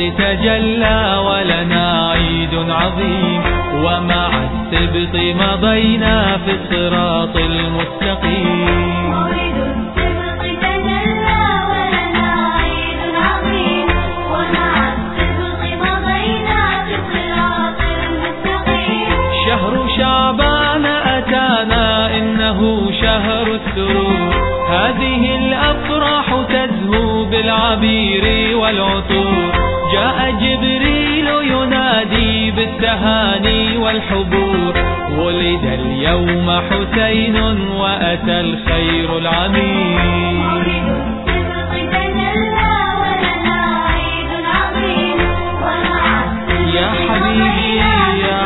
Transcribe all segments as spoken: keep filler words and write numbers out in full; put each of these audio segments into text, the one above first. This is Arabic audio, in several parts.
تجلى ولنا عيد عظيم، ومع السبط مضينا في الصراط المستقيم. مولد السبط تجلى ولنا عيد عظيم، ومع السبط مضينا في الصراط المستقيم. شهر شعبان أتانا إنه شهر السرور، هذه الأفراح تزهو بالعبير والعطور. جاء جبريل ينادي بالتهاني والحبور، ولد اليوم حسين وأتى الخير العميم. مولد السبط تجلى ولنا عيد عظيم، ومع السبط يا حبيبي يا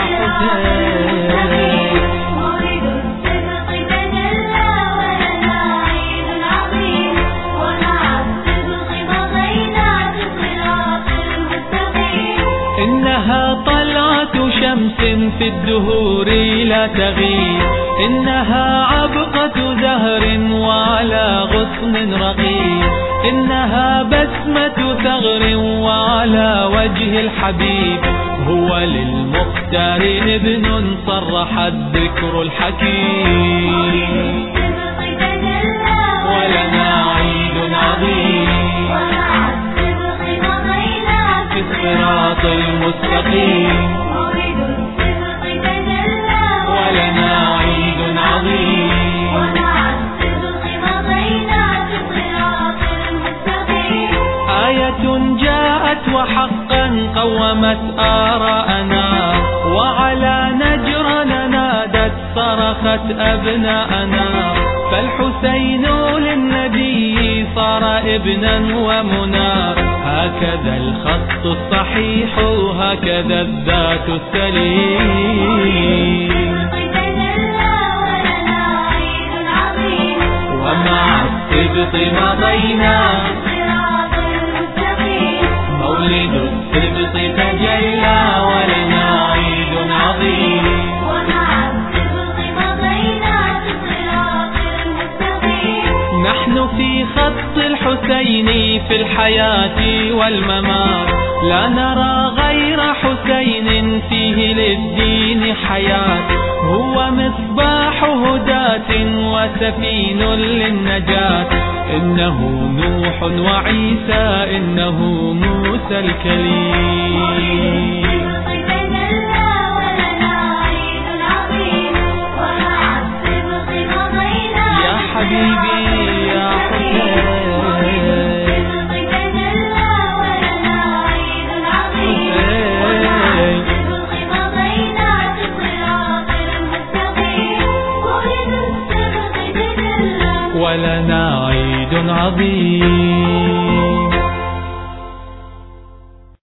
حسين. مولد السبط تجلى ولنا عيد عظيم، ومع السبط مضينا في الصراط المستقيم. إنها طلعة شمس في الدهور لا تغيب، إنها عبقة زهر وعلى غصن رقيب، إنها بسمة ثغر وعلى وجه الحبيب. هو للمختار ابن صرح الذكر الحكيم. السبط تجلى ولنا عيد عظيم ومع السبط مضينا في الصراط المستقيم. مولد السبط تجلى ولنا عيد عظيم ومع السبط مضينا في الصراط المستقيم. آية جاءت وحقا قومت آراءنا، وعلى نجرنا نادت صرخت أبناءنا. فالحسين للنبي صار ابنا ومنى، هكذا الخط الصحيح هكذا الذات السليم. تجلى ولنا عيد عظيم، ومع السبط مضينا الصراط المستقيم. مولد السبط تجلى ولنا عيد عظيم. ومع السبط مضينا في الصراط المستقيم. نحن في خط الحسين في الحياة والممات، لا نرى غير حسين فيه للدين حياة. هو مصباح هداة وسفين للنجاة، إنه نوح وعيسى إنه موسى الكليم. تجلى ولنا عيد عظيم، ومع السبط مضينا يا حبيبي يا حسين. تجلى ولنا عيد عظيم، ومع السبط مضينا في الصراط المستقيم. مولد السبط تجلى ولنا عيد عظيم.